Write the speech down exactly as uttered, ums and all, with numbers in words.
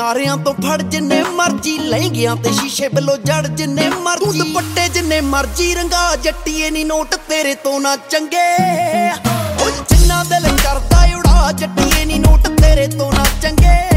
ਸਾਰਿਆਂ ਤੋਂ ਫੜ ਜਿੰਨੇ ਮਰਜੀ ਲਹਿੰਗਿਆਂ ਤੇ ਸ਼ੀਸ਼ੇ ਵੱਲੋਂ ਜੜ ਜਿੰਨੇ ਮਰਜੀ ਤੂੰ ਦੁਪੱਟੇ ਜਿੰਨੇ ਮਰਜੀ ਰੰਗਾ ਜੱਟੀਏ ਨੀ ਨੋਟ ਤੇਰੇ ਤੋਂ ਨਾ ਚੰਗੇ ਉਹ ਜਿੰਨਾ ਦਿਲ ਕਰਦਾ ਉਡਾ ਜੱਟੀਏ ਨੀ ਨੋਟ ਤੇਰੇ ਤੋਂ ਨਾ ਚੰਗੇ।